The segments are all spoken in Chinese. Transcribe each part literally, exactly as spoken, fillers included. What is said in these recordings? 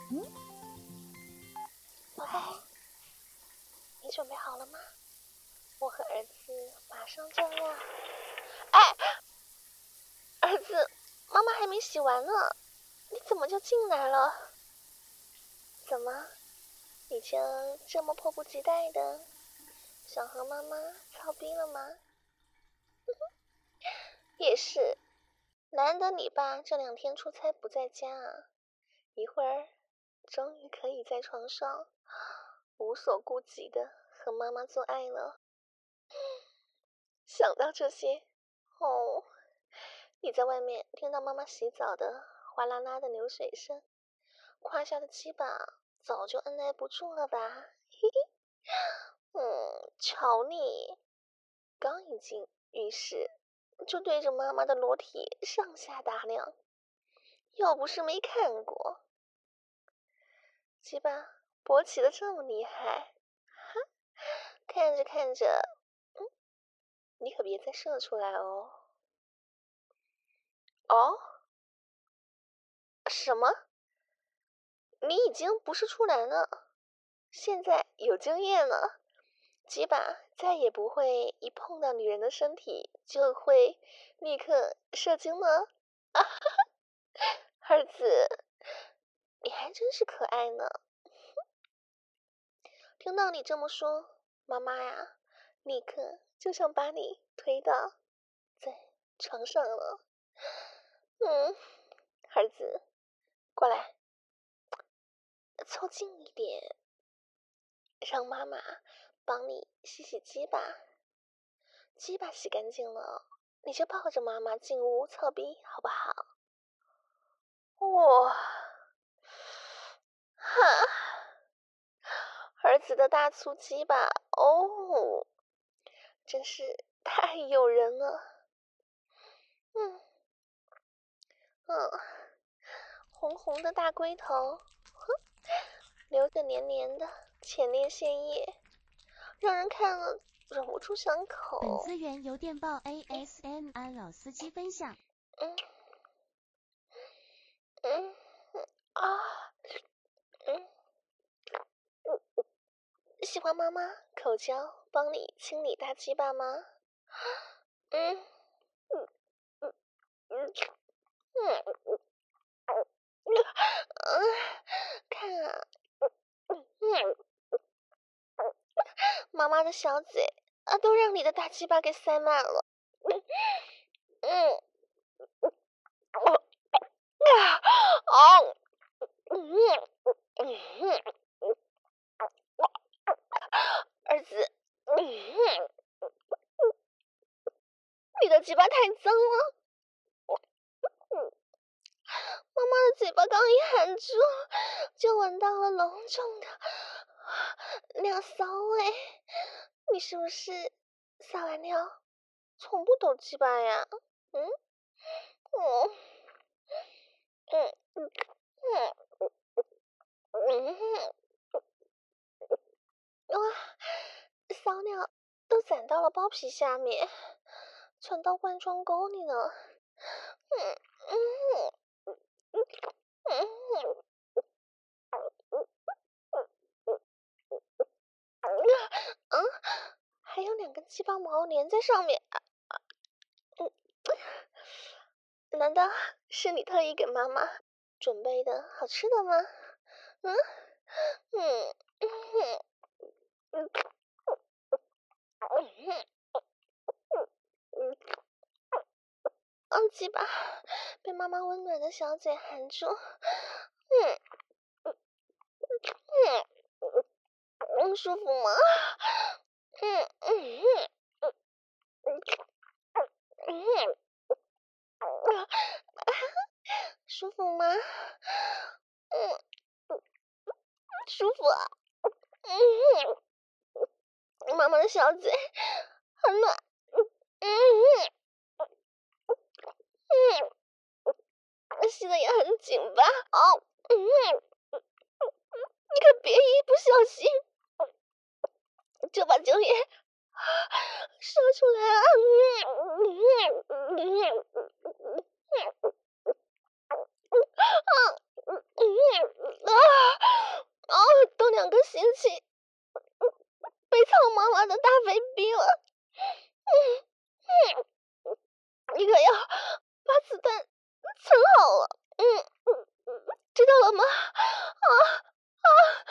嗯， 宝宝，你准备好了吗？我和儿子马上就要……哎，儿子，妈妈还没洗完呢，你怎么就进来了？怎么，你就这么迫不及待的想和妈妈操逼了吗？也是，难得你爸这两天出差不在家啊，一会儿终于可以在床上无所顾忌的和妈妈做爱了。想到这些，哦，你在外面听到妈妈洗澡的哗啦啦的流水声，胯下的鸡巴早就按耐不住了吧？嘿嘿，嗯，瞧你，刚一进浴室就对着妈妈的裸体上下打量，要不是没看过，鸡巴勃起的这么厉害，哈，看着看着，嗯，你可别再射出来哦。哦？什么？你已经不是处男了，现在有经验了，鸡巴再也不会一碰到女人的身体就会立刻射精了。啊哈哈，儿子，你还真是可爱呢。听到你这么说，妈妈呀，立刻就想把你推倒在床上了。嗯，儿子，过来，凑近一点，让妈妈帮你洗洗鸡巴。鸡巴洗干净了，你就抱着妈妈进屋操逼，好不好？哇，哈，儿子的大粗鸡巴哦，真是太诱人了。嗯嗯，红红的大龟头，哼，留着黏黏的前列腺液，让人看了忍不住想口。 本资源由电报 A S M R 老司机分享。 嗯嗯啊嗯嗯，喜欢妈妈口交帮你清理大鸡巴吗？嗯嗯嗯嗯嗯嗯嗯，看啊，嗯嗯，妈妈的小嘴啊，都让你的大鸡巴给塞满了。嗯嗯嗯啊哦嗯嗯嗯，儿子，嗯，你的鸡巴太脏了。嗯，妈妈的嘴巴刚一含住，就闻到了浓重的尿骚味。你是不是撒完尿从不抖鸡巴呀？嗯嗯嗯嗯嗯嗯，哇，骚尿都攒到了包皮下面，传到冠状沟里了。嗯嗯嗯嗯嗯嗯，还有两根鸡巴毛连在上面。嗯，难道是你特意给妈妈准备的好吃的吗？嗯嗯嗯嗯嗯嗯，嗯，鸡巴被妈妈温暖的小嘴含住。嗯嗯嗯嗯，舒服吗？嗯嗯嗯嗯嗯嗯，舒服吗？嗯嗯，舒服啊。嗯，妈妈的小嘴很暖。嗯嗯嗯，吸的也很紧吧？哦，嗯，你可别一不小心就把精液射出来啊！嗯嗯嗯嗯嗯啊！ 可要把子弹存好了，嗯嗯嗯，知道了吗？啊啊，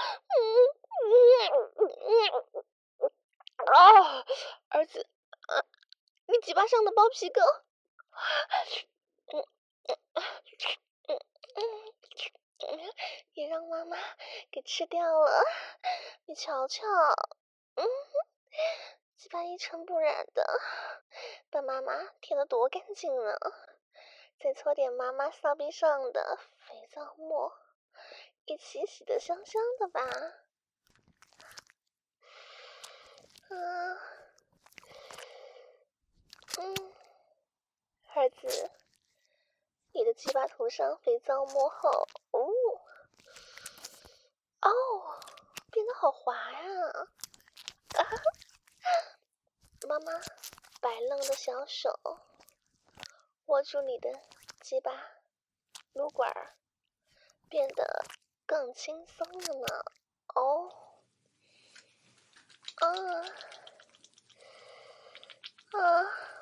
嗯嗯嗯嗯啊，儿子，啊，你鸡巴上的包皮垢，嗯嗯嗯嗯嗯，也让妈妈给吃掉了，你瞧瞧，嗯。鸡巴一尘不染的，把妈妈舔得多干净呢！再搓点妈妈骚逼上的肥皂沫，一起洗得香香的吧。嗯嗯，儿子，你的鸡巴涂上肥皂沫后，哦哦，变得好滑呀！啊，妈妈白嫩的小手握住你的鸡巴撸管儿，变得更轻松了呢。哦，啊啊，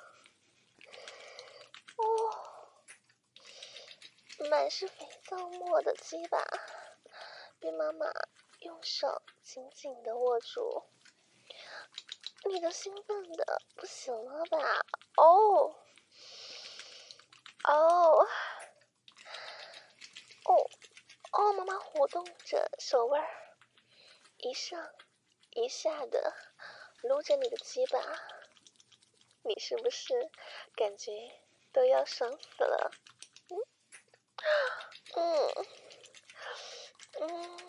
哦，满是肥皂沫的鸡巴被妈妈用手紧紧地握住，你都兴奋的不行了吧？哦，哦，哦，哦，妈妈活动着手腕，一上一下的撸着你的鸡巴，你是不是感觉都要爽死了？嗯嗯嗯，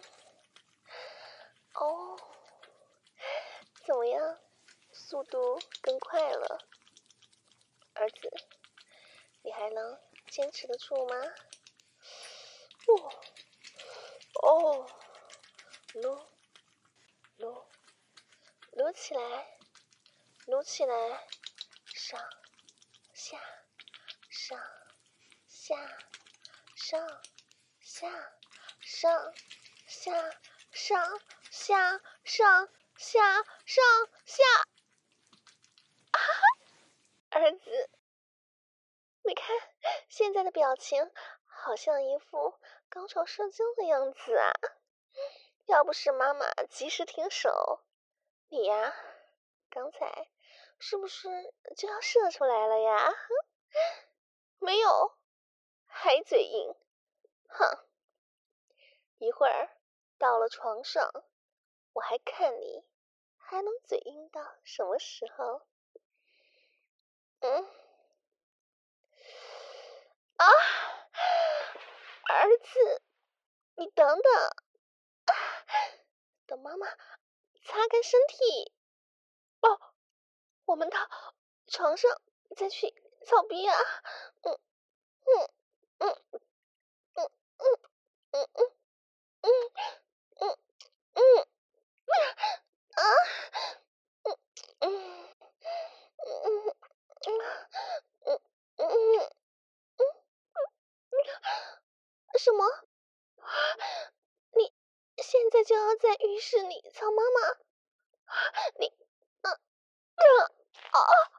哦，怎么样？速度更快了，儿子，你还能坚持得住吗？哦哦，撸撸撸起来，撸起来，上下上下上下上下上下上下上下，啊，儿子，你看现在的表情，好像一副高潮射精的样子啊！要不是妈妈及时停手，你呀，刚才是不是就要射出来了呀？没有，还嘴硬，哼！一会儿到了床上，我还看你还能嘴硬到什么时候？嗯，啊，儿子，你等等，啊，等妈妈擦干身体。哦，我们到床上再去操逼啊！嗯嗯嗯嗯嗯嗯嗯嗯嗯嗯啊嗯嗯嗯嗯嗯嗯，什么？你现在就要在浴室里操妈妈？你啊啊啊！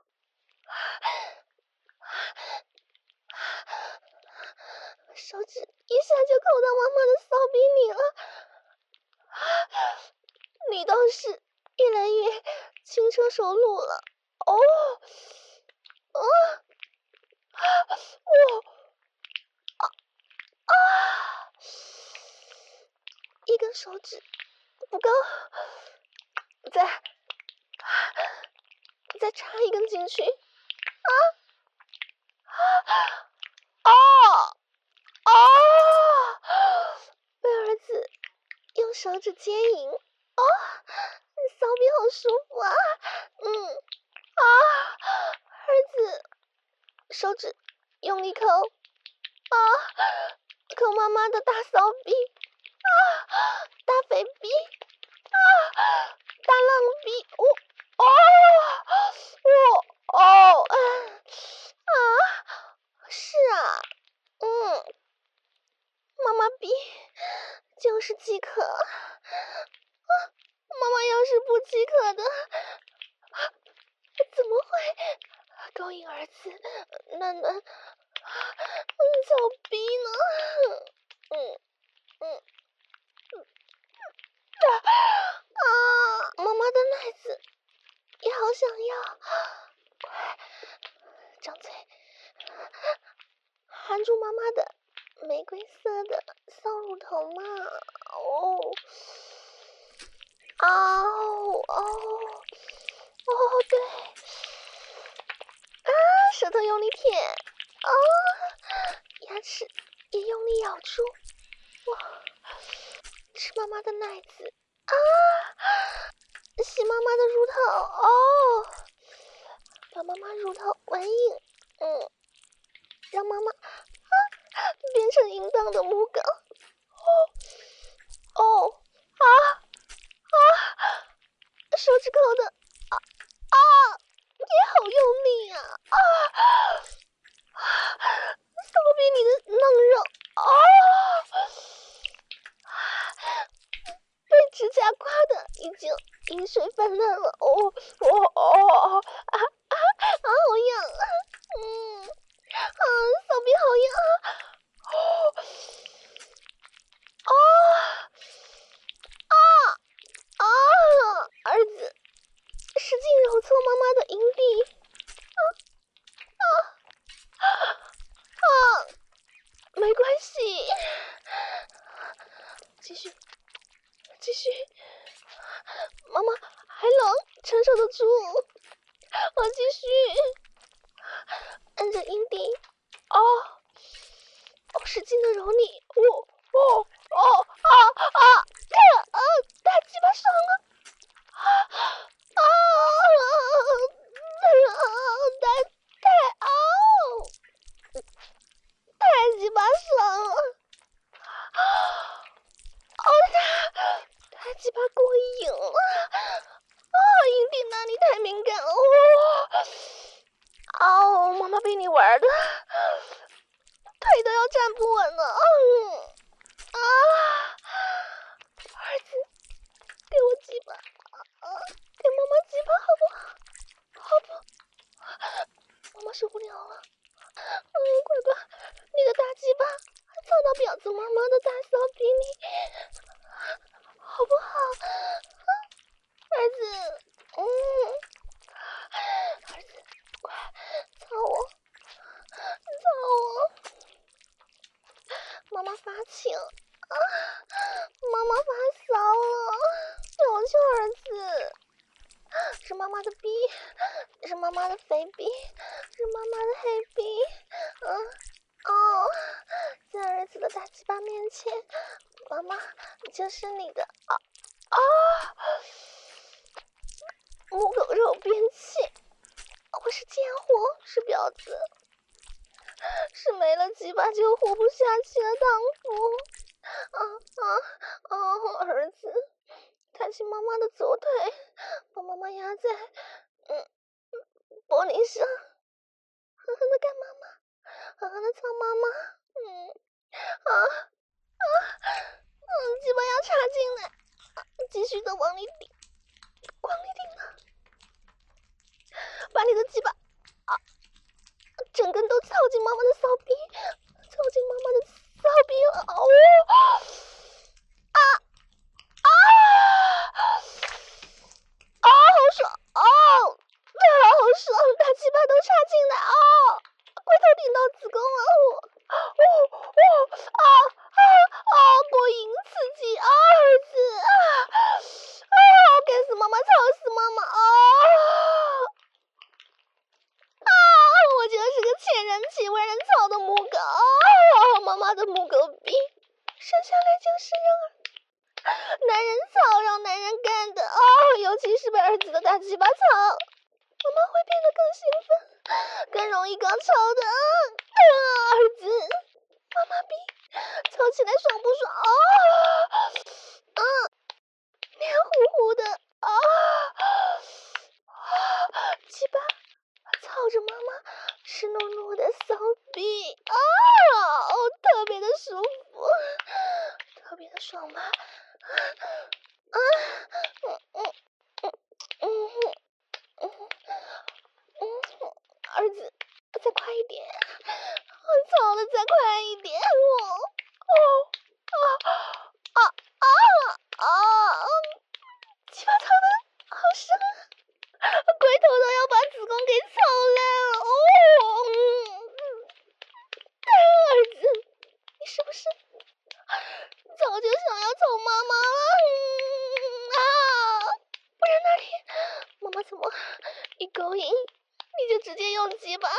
手指一下就扣到妈妈的骚逼里了，你倒是越来越轻车熟路了。哦，啊，我啊啊，一根手指不够，再再插一根进去。啊啊啊！被儿子用手指接引，哦，你骚逼好舒服啊！嗯啊，儿子，手指用力抠啊，抠妈妈的大骚逼啊，大肥逼啊，大浪逼，我哦我哦啊，是啊，嗯。妈妈逼就是饥渴，啊！妈妈要是不饥渴的，怎么会勾引儿子那暖暖，我的小逼呢？嗯嗯嗯啊！妈妈的奶子也好想要，快张嘴，含住妈妈的玫瑰色的骚乳头嘛！哦，哦哦哦，对，啊，舌头用力舔，啊，牙齿也用力咬住，哇，吃妈妈的奶子啊，吸妈妈的乳头，哦，把妈妈乳头玩硬，嗯，让妈妈啊变成淫荡的母狗，哦哦啊啊，手指抠的啊啊，也好用力呀啊啊，骚逼你的嫩肉啊！被指甲刮的已经饮水泛滥了，哦哦哦啊啊啊，好痒啊！嗯啊，骚逼好痒啊！哦啊啊啊！儿子，使劲揉搓妈妈的阴蒂，啊啊啊！没关系，继续继续，妈妈还冷，承受得住。我继续按着阴蒂，哦，哦，使劲的揉你，哦哦哦啊啊啊啊！大鸡巴爽了，啊啊啊！大太哦，太鸡巴爽了，哦大太鸡巴过瘾了，啊，阴蒂那里太敏感了，哦。哦，妈妈被你玩的，腿都要站不稳了。嗯啊，儿子，给我鸡巴，啊，给妈妈鸡巴好不好？好不？妈妈受不了了。嗯，乖乖，你的大鸡巴操到婊子妈妈的大骚逼里，好不好？啊，儿子，嗯，儿子，快操我！操我！妈妈发情啊！妈妈发骚了！求求儿子，是妈妈的逼，是妈妈的肥逼，是妈妈的黑逼。嗯哦，在儿子的大鸡巴面前，妈妈就是你的啊啊！母狗肉便器，我是贱货，是婊子。是没了鸡巴就活不下去的荡妇，啊啊啊！儿子，抬起妈妈的左腿，把妈妈压在嗯玻璃上，狠狠的干妈妈，狠狠的操妈妈，嗯啊啊嗯，鸡巴要插进来，继续的往里顶，往里顶啊，把你的鸡巴啊！整根都操进妈妈的骚逼，操进妈妈的骚逼了！哦啊啊啊！好爽哦！对啊，好爽，大鸡巴都插进来哦，龟头顶到子宫了！哦哦哦啊啊啊！过瘾刺激啊，儿子啊啊！干死妈妈，操死妈妈啊！啊！我就是个欠人妻、为人操的母狗，啊、妈妈的母狗逼，生下来就是让男人操、让男人干的啊、哦！尤其是被儿子的大鸡巴操，妈妈会变得更兴奋，更容易高潮的。啊，儿子，妈妈逼，操起来爽不爽啊？啊，黏糊糊的啊！鸡巴。操着妈妈湿漉漉的骚逼啊，哦，特别的舒服，特别的爽吧？啊，嗯嗯嗯嗯嗯嗯，儿子，再快一点！ 吵得再快一点，我哦啊啊啊啊啊！鸡巴操的好深啊，龟头都要把子宫给操烂了哦！嗯，儿子，你是不是早就想要操妈妈了？嗯啊，不然那天妈妈怎么一勾引你就直接用鸡巴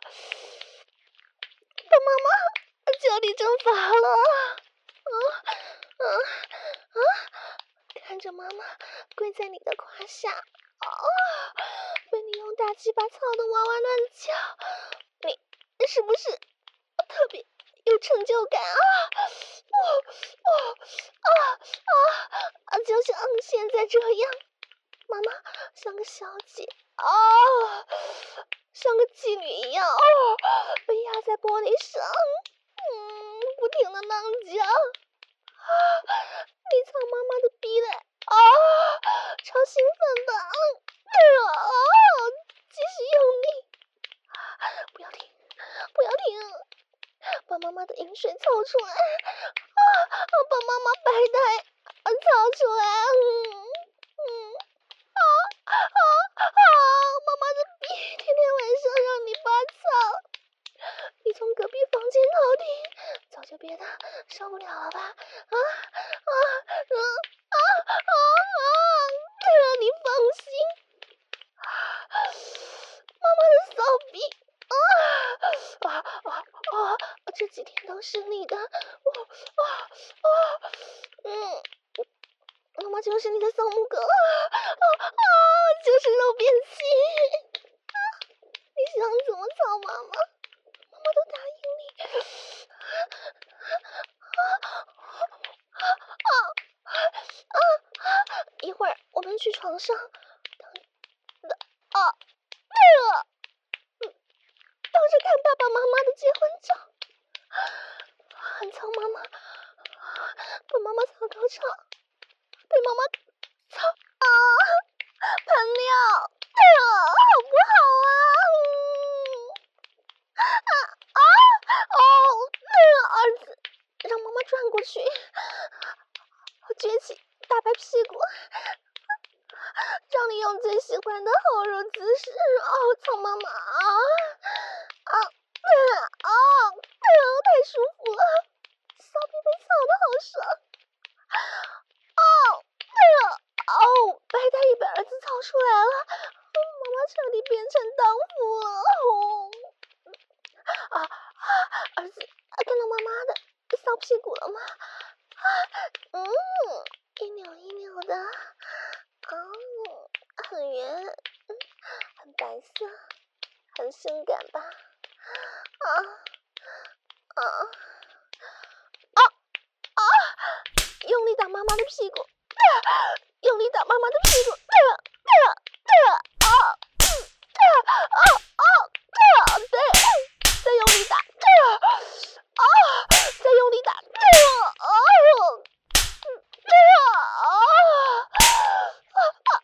把妈妈就地正法了？啊啊啊！看着妈妈跪在你的胯下，啊，被你用大鸡巴操的哇哇乱叫，你是不是特别有成就感啊？哦哦啊啊啊！就像现在这样，妈妈像个小姐啊，像个妓女一样哦，被压在玻璃上，嗯，不停的浪叫。啊！你操妈妈的逼嘞！啊，超兴奋的！嗯，啊，继续用力，不要停，不要停，把妈妈的饮水操出来！啊，把妈妈白带操出来！嗯嗯，啊啊啊！妈妈的逼，天天晚上让你拔草，你从隔壁房间偷听，早就憋得受不了了吧？啊啊啊啊啊啊！你放心，妈妈的骚逼啊啊啊啊！这几天都是你的，我啊啊嗯，妈妈就是你的骚母狗啊啊啊！就是肉便器啊！你想怎么操妈妈？妈妈都答应你。啊啊啊啊啊！一会儿我们去床上，等等啊，对了，嗯，等着看爸爸妈妈的结婚照，很操妈妈，把妈妈操高潮，被妈妈操啊，喷尿，哎呀，好不好啊？嗯啊啊哦，哎呀，儿子，让妈妈转过去，撅起大白屁股，让你用最喜欢的后入姿势哦，操妈妈啊啊啊！哎呦，太舒服了，骚逼被操的好爽！哦，哎呀，哦，白带也被儿子操出来了，嗯，妈妈彻底变成荡妇了，哦，啊啊，儿子看到妈妈的骚屁股了吗？啊，嗯，一扭一扭的，哦，很圆，嗯，很白色，很性感吧？啊啊啊啊！用力打妈妈的屁股，啊，用力打妈妈的屁股，啊啊啊啊啊啊啊啊！对，再用力打，啊啊！再用力打，啊啊！啊啊！啊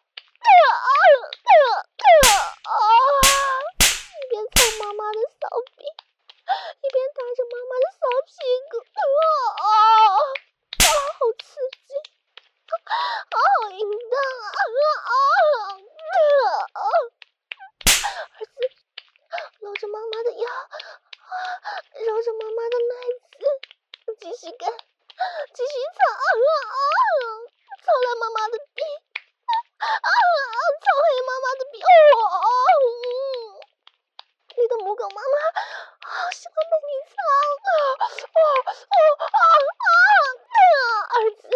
啊啊啊！一边操妈妈的骚逼，一边打着妈妈的骚屁股，啊啊！啊，好刺激，啊，好淫荡啊！啊啊啊！儿子搂着妈妈的腰，啊，揉着妈妈的奶子，继续干，继续操，啊啊！操烂妈妈的逼，啊啊！操黑妈妈的逼，哦哦，嗯，你的母狗妈妈好喜欢被你操，啊哦哦啊啊！哎呀，儿子，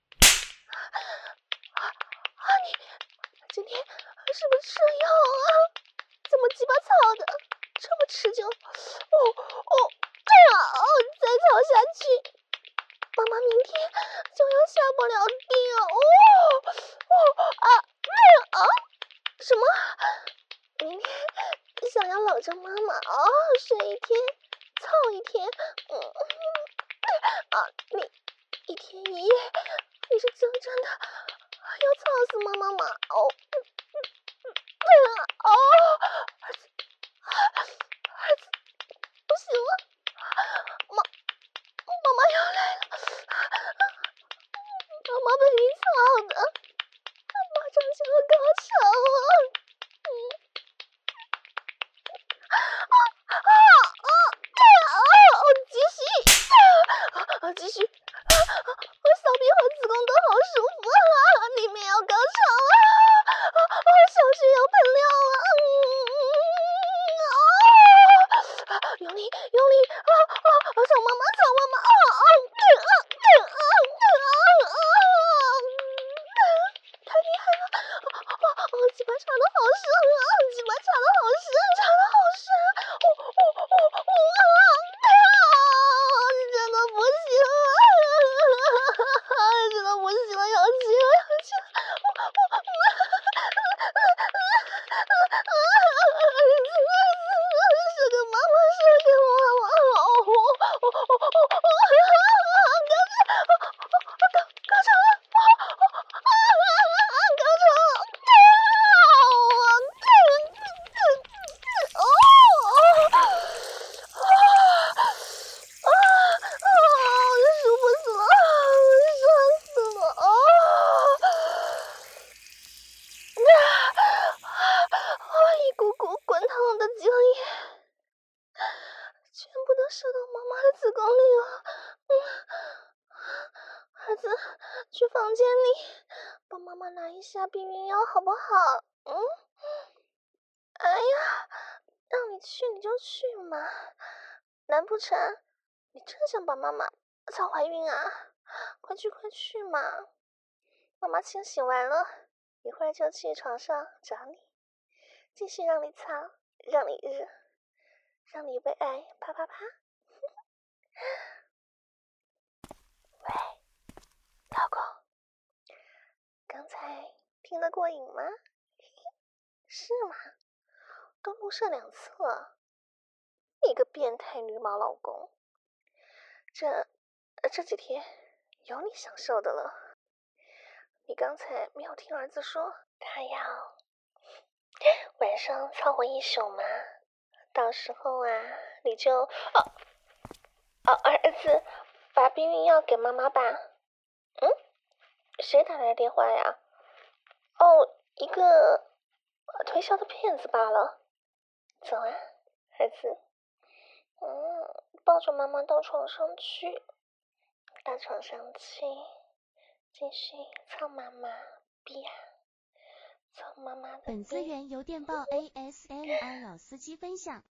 啊啊你今天是不是吃了药啊？怎么鸡巴操的这么持久？哦哦，哎呀，哦，再操下去，妈妈明天就要下不了地了。哦哦啊，哎呀啊，什么？明天想要搂着妈妈哦，睡一天，操一天，嗯啊，你一天一夜，你是真正的要操死妈妈吗？哦，嗯啊哦，儿子，儿子， 啊啊！找妈妈，找妈妈！啊啊啊啊啊啊啊！太厉害了！啊啊！鸡巴插的好深啊！鸡巴插的好深，插的好深！哦哦哦哦啊！真的不行啊！真的不行了，要去了，要去了！我我射给妈妈，射给妈妈！哦哦哦哦哦哦！高高高潮了！高潮了！哦哦啊啊！舒服死了，爽死了！啊啊！一股股滚烫的精液，全部都射到妈妈的子宫里了。嗯，儿子，去房间里帮妈妈拿一下避孕药好不好？嗯，哎呀，让你去你就去嘛，难不成你真想把妈妈早怀孕啊？快去快去嘛！妈妈清洗完了，一会儿就去床上找你，继续让你操，让你热，让你被爱啪啪啪。喂，老公，刚才听得过瘾吗？是吗？都录射两次了，你个变态女毛老公，这这几天有你享受的了。你刚才没有听儿子说他要晚上操我一宿吗？到时候啊，你就哦哦，儿子，把避孕药给妈妈吧。嗯，谁打来的电话呀？哦，一个推销的骗子罢了。走啊，儿子。嗯，抱着妈妈到床上去，到床上去，继续操妈妈，逼啊，操妈妈的逼。 本资源由电报 A S M R 老司机分享。